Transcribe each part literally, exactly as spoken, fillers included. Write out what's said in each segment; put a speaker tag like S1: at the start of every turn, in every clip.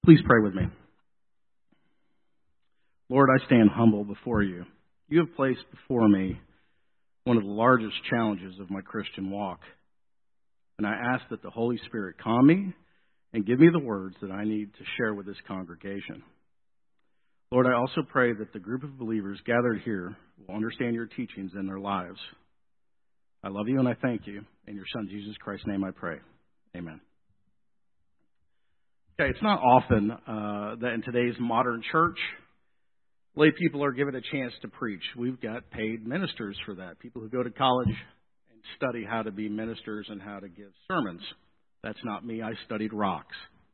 S1: Please pray with me. Lord, I stand humble before you. You have placed before me one of the largest challenges of my Christian walk. And I ask that the Holy Spirit calm me and give me the words that I need to share with this congregation. Lord, I also pray that the group of believers gathered here will understand your teachings in their lives. I love you and I thank you. In your Son, Jesus Christ's name, I pray. Amen. Okay, it's not often uh, that in today's modern church, lay people are given a chance to preach. We've got paid ministers for that, people who go to college and study how to be ministers and how to give sermons. That's not me. I studied rocks.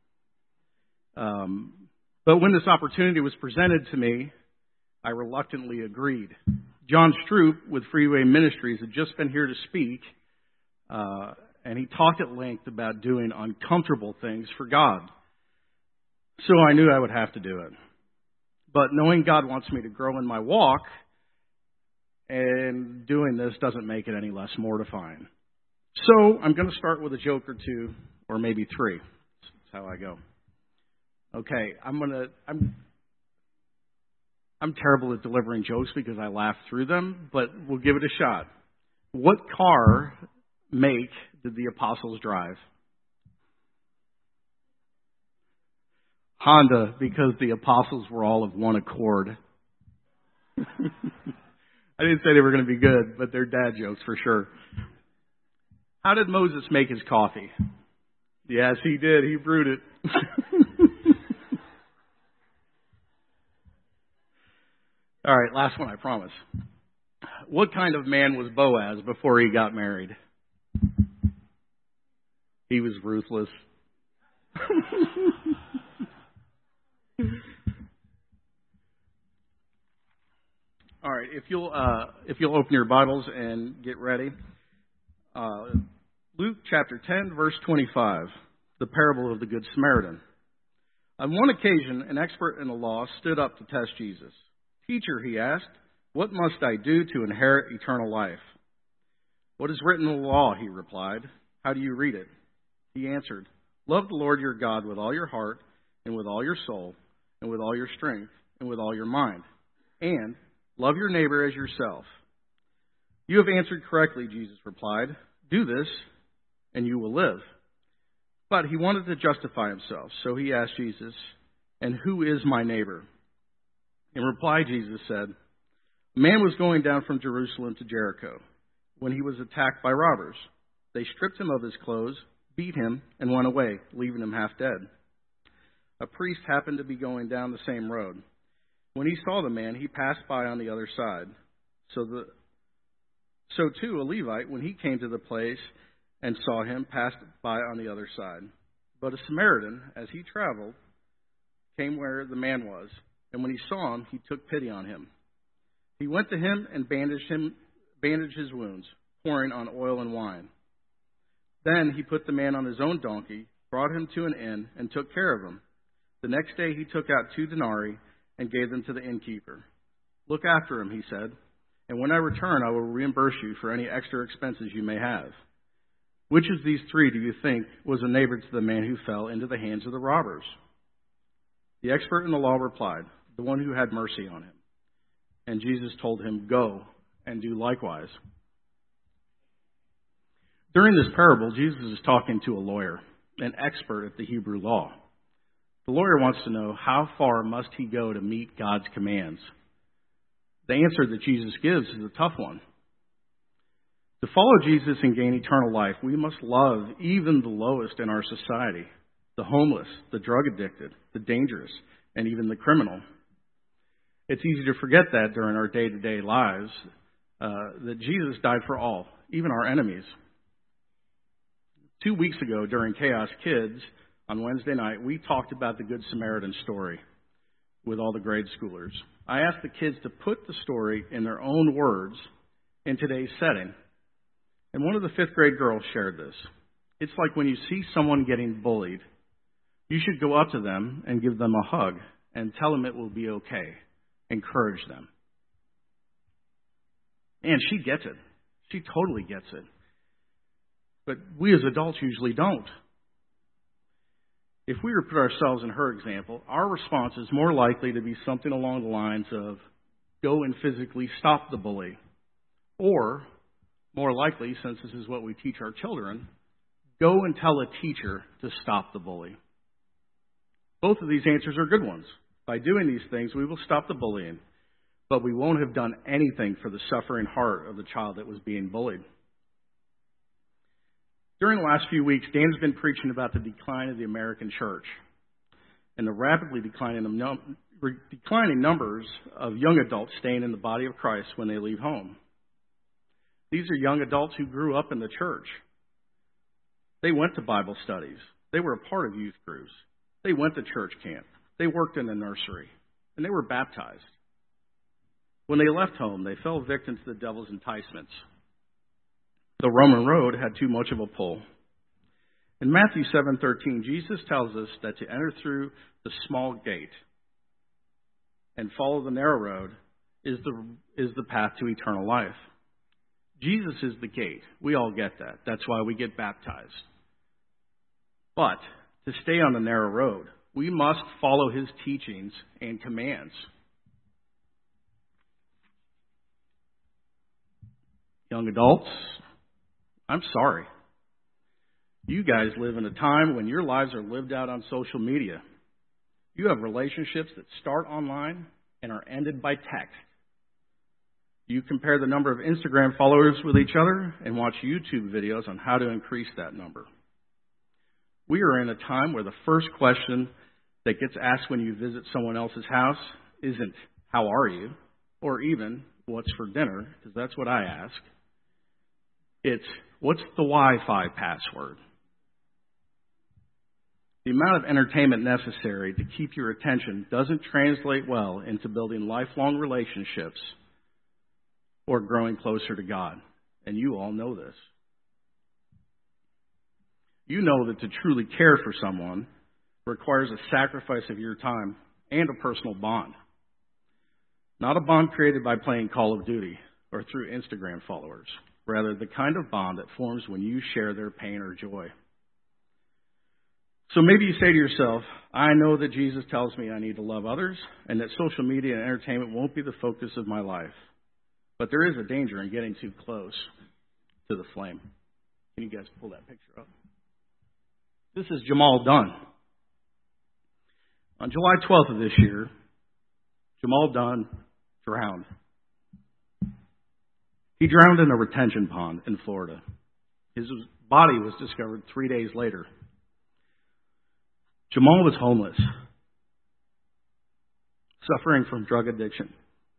S1: Um, but when this opportunity was presented to me, I reluctantly agreed. John Stroop with Freeway Ministries had just been here to speak, uh, and he talked at length about doing uncomfortable things for God. So I knew I would have to do it. But knowing God wants me to grow in my walk, and doing this doesn't make it any less mortifying. So I'm going to start with a joke or two, or maybe three. That's how I go. Okay, I'm going to, I'm, I'm terrible at delivering jokes because I laugh through them, but we'll give it a shot. What car make did the apostles drive? Honda, because the apostles were all of one accord. I didn't say they were going to be good, but they're dad jokes for sure. How did Moses make his coffee? Yes, he did. He brewed it. All right, last one, I promise. What kind of man was Boaz before he got married? He was ruthless. All right, if you'll uh, if you'll open your Bibles and get ready, uh, Luke chapter ten, verse twenty-five, the parable of the Good Samaritan. On one occasion, an expert in the law stood up to test Jesus. "Teacher," he asked, "what must I do to inherit eternal life?" "What is written in the law?" he replied. "How do you read it?" He answered, "Love the Lord your God with all your heart and with all your soul and with all your strength and with all your mind, and love your neighbor as yourself." "You have answered correctly," Jesus replied. "Do this, and you will live." But he wanted to justify himself, so he asked Jesus, "And who is my neighbor?" In reply, Jesus said, "A man was going down from Jerusalem to Jericho when he was attacked by robbers. They stripped him of his clothes, beat him, and went away, leaving him half dead. A priest happened to be going down the same road. When he saw the man, he passed by on the other side. So the so too a Levite, when he came to the place and saw him, passed by on the other side. But a Samaritan, as he traveled, came where the man was, and when he saw him, he took pity on him. He went to him and bandaged him, bandaged his wounds, pouring on oil and wine. Then he put the man on his own donkey, brought him to an inn, and took care of him. The next day he took out two denarii and gave them to the innkeeper. 'Look after him,' he said, 'and when I return, I will reimburse you for any extra expenses you may have.' Which of these three do you think was a neighbor to the man who fell into the hands of the robbers?" The expert in the law replied, "The one who had mercy on him." And Jesus told him, "Go and do likewise." During this parable, Jesus is talking to a lawyer, an expert at the Hebrew law. The lawyer wants to know, how far must he go to meet God's commands? The answer that Jesus gives is a tough one. To follow Jesus and gain eternal life, we must love even the lowest in our society, the homeless, the drug addicted, the dangerous, and even the criminal. It's easy to forget that during our day-to-day lives, uh, that Jesus died for all, even our enemies. Two weeks ago during Chaos Kids, on Wednesday night, we talked about the Good Samaritan story with all the grade schoolers. I asked the kids to put the story in their own words in today's setting. And one of the fifth grade girls shared this. It's like when you see someone getting bullied, you should go up to them and give them a hug and tell them it will be okay. Encourage them. And she gets it. She totally gets it. But we as adults usually don't. If we were to put ourselves in her example, our response is more likely to be something along the lines of, go and physically stop the bully. Or, more likely, since this is what we teach our children, go and tell a teacher to stop the bully. Both of these answers are good ones. By doing these things, we will stop the bullying, but we won't have done anything for the suffering heart of the child that was being bullied. During the last few weeks, Dan's been preaching about the decline of the American church and the rapidly declining, num- declining numbers of young adults staying in the body of Christ when they leave home. These are young adults who grew up in the church. They went to Bible studies. They were a part of youth groups. They went to church camp. They worked in the nursery. And they were baptized. When they left home, they fell victim to the devil's enticements. The Roman road had too much of a pull. In Matthew seven thirteen, Jesus tells us that to enter through the small gate and follow the narrow road is the is the path to eternal life. Jesus is the gate. We all get that. That's why we get baptized. But to stay on the narrow road, we must follow his teachings and commands. Young adults, I'm sorry. You guys live in a time when your lives are lived out on social media. You have relationships that start online and are ended by text. You compare the number of Instagram followers with each other and watch YouTube videos on how to increase that number. We are in a time where the first question that gets asked when you visit someone else's house isn't, how are you? Or even, what's for dinner? Because that's what I ask. It's, what's the Wi-Fi password? The amount of entertainment necessary to keep your attention doesn't translate well into building lifelong relationships or growing closer to God. And you all know this. You know that to truly care for someone requires a sacrifice of your time and a personal bond. Not a bond created by playing Call of Duty or through Instagram followers. Rather, the kind of bond that forms when you share their pain or joy. So maybe you say to yourself, I know that Jesus tells me I need to love others and that social media and entertainment won't be the focus of my life. But there is a danger in getting too close to the flame. Can you guys pull that picture up? This is Jamal Dunn. On July twelfth of this year, Jamal Dunn drowned. He drowned in a retention pond in Florida. His body was discovered three days later. Jamal was homeless, suffering from drug addiction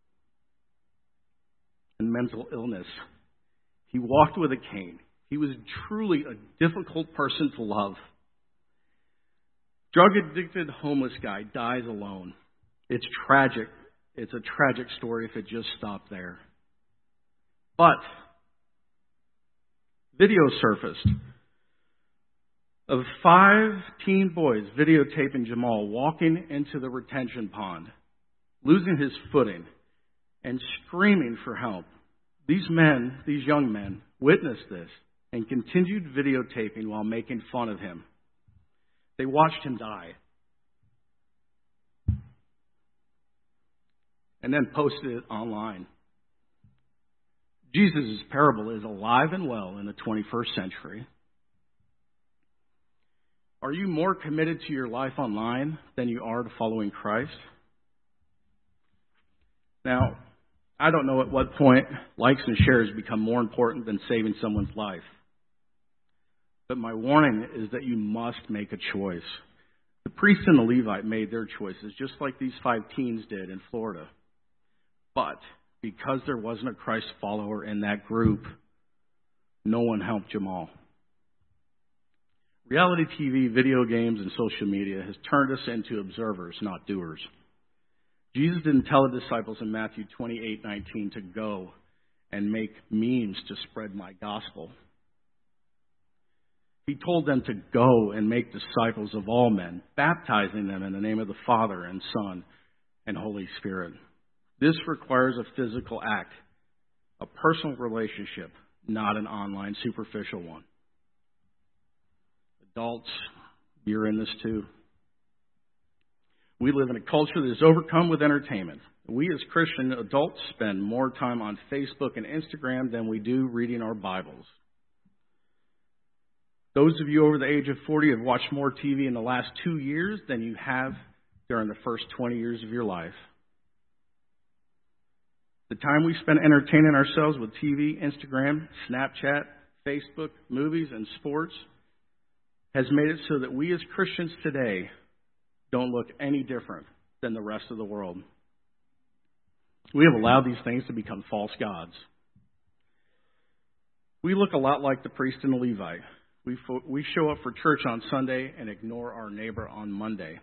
S1: and mental illness. He walked with a cane. He was truly a difficult person to love. Drug-addicted homeless guy dies alone. It's tragic. It's a tragic story if it just stopped there. But video surfaced of five teen boys videotaping Jamal walking into the retention pond, losing his footing, and screaming for help. These men, these young men, witnessed this and continued videotaping while making fun of him. They watched him die and then posted it online. Jesus' parable is alive and well in the twenty-first century. Are you more committed to your life online than you are to following Christ? Now, I don't know at what point likes and shares become more important than saving someone's life. But my warning is that you must make a choice. The priest and the Levite made their choices, just like these five teens did in Florida. But because there wasn't a Christ follower in that group, no one helped Jamal. Reality T V, video games, and social media has turned us into observers, not doers. Jesus didn't tell the disciples in Matthew twenty-eight nineteen to go and make memes to spread my gospel. He told them to go and make disciples of all men, baptizing them in the name of the Father and Son and Holy Spirit. This requires a physical act, a personal relationship, not an online superficial one. Adults, you're in this too. We live in a culture that is overcome with entertainment. We as Christian adults spend more time on Facebook and Instagram than we do reading our Bibles. Those of you over the age of forty have watched more T V in the last two years than you have during the first twenty years of your life. The time we spend entertaining ourselves with T V, Instagram, Snapchat, Facebook, movies, and sports has made it so that we as Christians today don't look any different than the rest of the world. We have allowed these things to become false gods. We look a lot like the priest and the Levite. We, fo- we show up for church on Sunday and ignore our neighbor on Monday.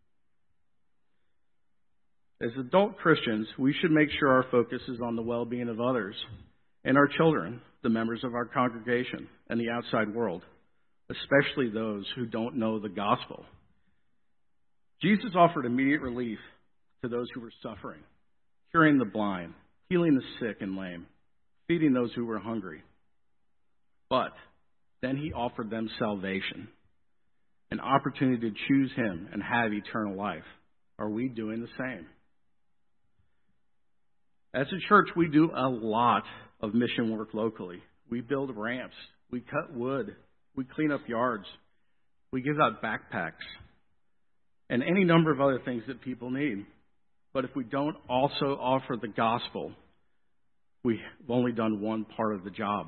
S1: As adult Christians, we should make sure our focus is on the well-being of others and our children, the members of our congregation, and the outside world, especially those who don't know the gospel. Jesus offered immediate relief to those who were suffering, curing the blind, healing the sick and lame, feeding those who were hungry. But then he offered them salvation, an opportunity to choose him and have eternal life. Are we doing the same? As a church, we do a lot of mission work locally. We build ramps. We cut wood. We clean up yards. We give out backpacks and any number of other things that people need. But if we don't also offer the gospel, we've only done one part of the job.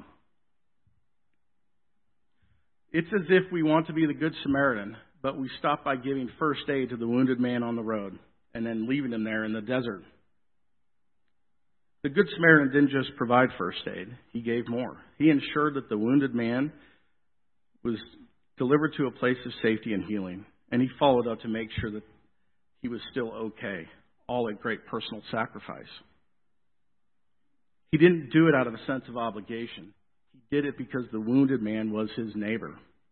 S1: It's as if we want to be the Good Samaritan, but we stop by giving first aid to the wounded man on the road and then leaving him there in the desert. The Good Samaritan didn't just provide first aid. He gave more. He ensured that the wounded man was delivered to a place of safety and healing, and he followed up to make sure that he was still okay, all at great personal sacrifice. He didn't do it out of a sense of obligation. He did it because the wounded man was his neighbor.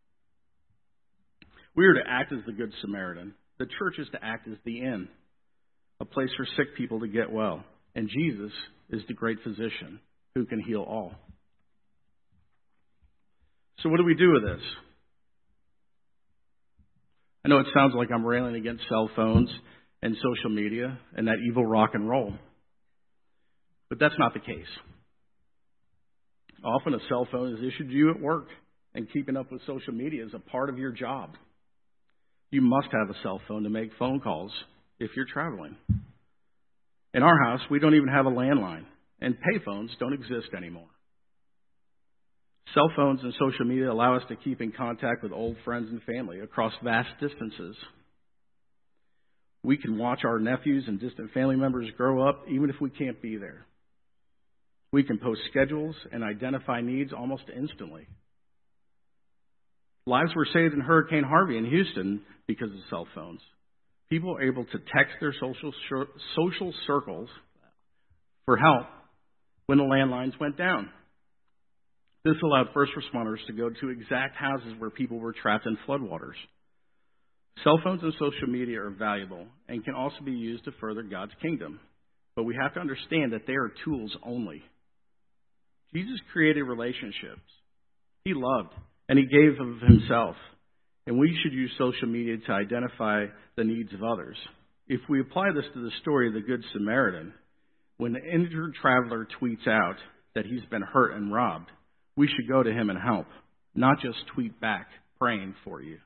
S1: We are to act as the Good Samaritan. The church is to act as the inn, a place for sick people to get well. And Jesus is the great physician who can heal all. So what do we do with this? I know it sounds like I'm railing against cell phones and social media and that evil rock and roll. But that's not the case. Often a cell phone is issued to you at work, and keeping up with social media is a part of your job. You must have a cell phone to make phone calls if you're traveling. In our house, we don't even have a landline, and payphones don't exist anymore. Cell phones and social media allow us to keep in contact with old friends and family across vast distances. We can watch our nephews and distant family members grow up even if we can't be there. We can post schedules and identify needs almost instantly. Lives were saved in Hurricane Harvey in Houston because of cell phones. People were able to text their social social circles for help when the landlines went down. This allowed first responders to go to exact houses where people were trapped in floodwaters. Cell phones and social media are valuable and can also be used to further God's kingdom. But we have to understand that they are tools only. Jesus created relationships. He loved, and he gave of himself. And we should use social media to identify the needs of others. If we apply this to the story of the Good Samaritan, when the injured traveler tweets out that he's been hurt and robbed, we should go to him and help, not just tweet back, praying for you.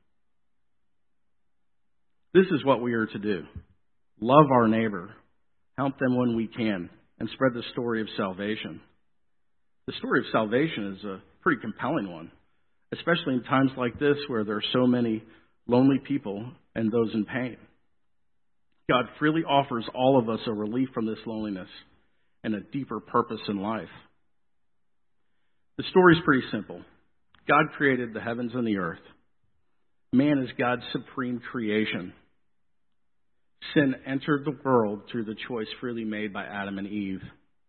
S1: This is what we are to do. Love our neighbor, help them when we can, and spread the story of salvation. The story of salvation is a pretty compelling one, especially in times like this where there are so many lonely people and those in pain. God freely offers all of us a relief from this loneliness and a deeper purpose in life. The story is pretty simple. God created the heavens and the earth. Man is God's supreme creation. Sin entered the world through the choice freely made by Adam and Eve.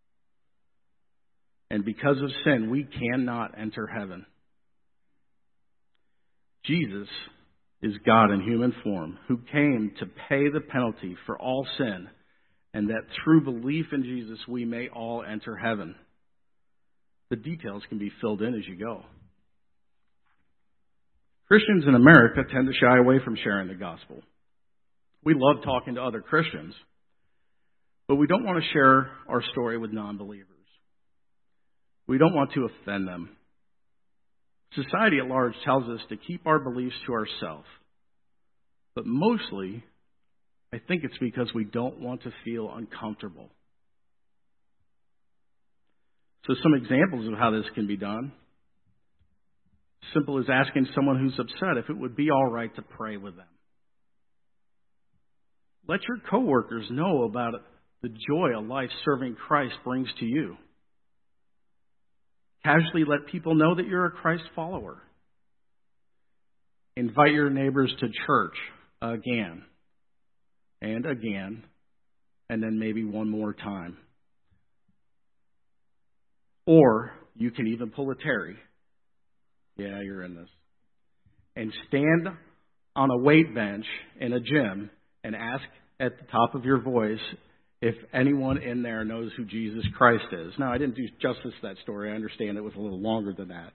S1: And because of sin, we cannot enter heaven. Jesus is God in human form who came to pay the penalty for all sin, and that through belief in Jesus we may all enter heaven. The details can be filled in as you go. Christians in America tend to shy away from sharing the gospel. We love talking to other Christians, but we don't want to share our story with non-believers. We don't want to offend them. Society at large tells us to keep our beliefs to ourselves. But mostly, I think it's because we don't want to feel uncomfortable. So some examples of how this can be done. Simple as asking someone who's upset if it would be all right to pray with them. Let your coworkers know about the joy a life serving Christ brings to you. Casually let people know that you're a Christ follower. Invite your neighbors to church again and again, and then maybe one more time. Or you can even pull a Terry. Yeah, you're in this. And stand on a weight bench in a gym and ask at the top of your voice if anyone in there knows who Jesus Christ is. Now, I didn't do justice to that story. I understand it was a little longer than that.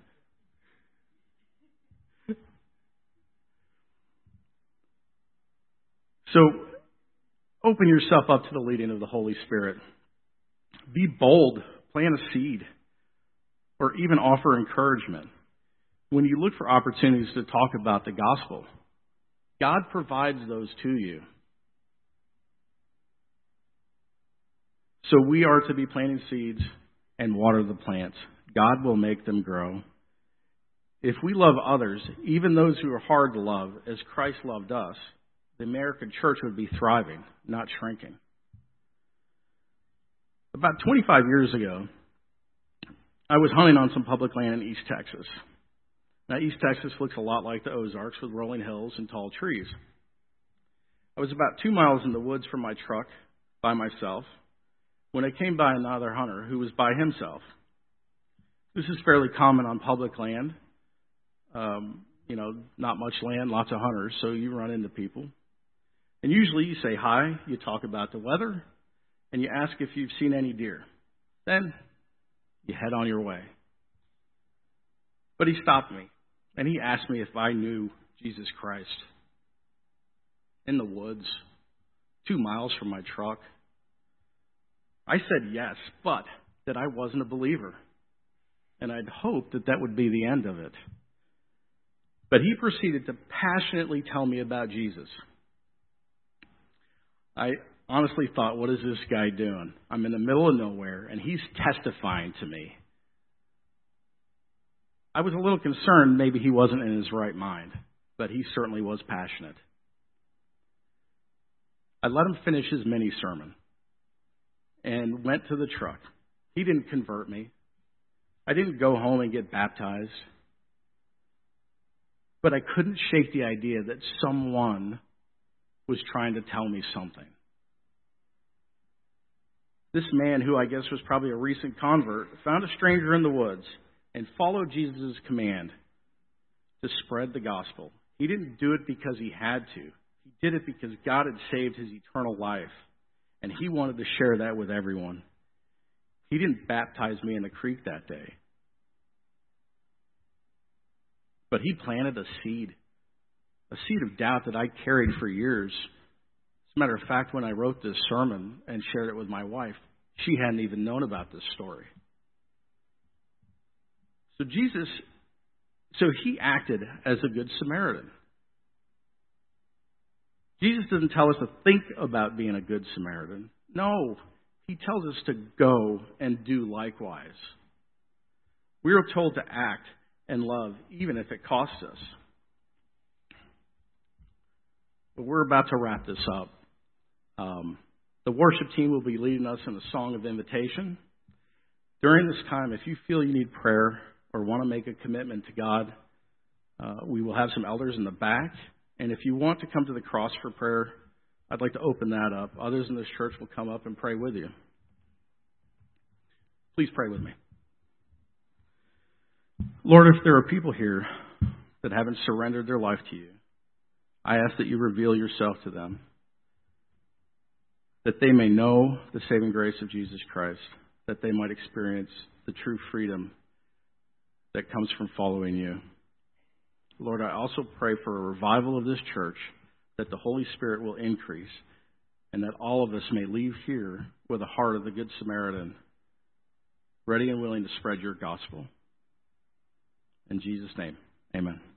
S1: So, open yourself up to the leading of the Holy Spirit. Be bold. Plant a seed. Or even offer encouragement. When you look for opportunities to talk about the gospel, God provides those to you. So we are to be planting seeds and water the plants. God will make them grow. If we love others, even those who are hard to love, as Christ loved us, the American church would be thriving, not shrinking. About twenty-five years ago, I was hunting on some public land in East Texas. Now, East Texas looks a lot like the Ozarks with rolling hills and tall trees. I was about two miles in the woods from my truck by myself when I came by another hunter who was by himself. This is fairly common on public land. Um, you know, not much land, lots of hunters, so you run into people. And usually you say hi, you talk about the weather, and you ask if you've seen any deer. Then you head on your way. But he stopped me, and he asked me if I knew Jesus Christ. In the woods, two miles from my truck. I said yes, but that I wasn't a believer. And I'd hoped that that would be the end of it. But he proceeded to passionately tell me about Jesus. I honestly thought, what is this guy doing? I'm in the middle of nowhere, and he's testifying to me. I was a little concerned maybe he wasn't in his right mind, but he certainly was passionate. I let him finish his mini sermon and went to the truck. He didn't convert me. I didn't go home and get baptized. But I couldn't shake the idea that someone was trying to tell me something. This man, who I guess was probably a recent convert, found a stranger in the woods and followed Jesus' command to spread the gospel. He didn't do it because he had to. He did it because God had saved his eternal life, and he wanted to share that with everyone. He didn't baptize me in the creek that day. But he planted a seed, a seed of doubt that I carried for years. As a matter of fact, when I wrote this sermon and shared it with my wife, she hadn't even known about this story. So Jesus, so he acted as a good Samaritan. Jesus doesn't tell us to think about being a good Samaritan. No, he tells us to go and do likewise. We are told to act and love, even if it costs us. But we're about to wrap this up. Um, the worship team will be leading us in a song of invitation. During this time, if you feel you need prayer or want to make a commitment to God, uh, we will have some elders in the back. And if you want to come to the cross for prayer, I'd like to open that up. Others in this church will come up and pray with you. Please pray with me. Lord, if there are people here that haven't surrendered their life to you, I ask that you reveal yourself to them, that they may know the saving grace of Jesus Christ, that they might experience the true freedom that comes from following you. Lord, I also pray for a revival of this church that the Holy Spirit will increase, and that all of us may leave here with the heart of the Good Samaritan, ready and willing to spread your gospel. In Jesus' name, amen.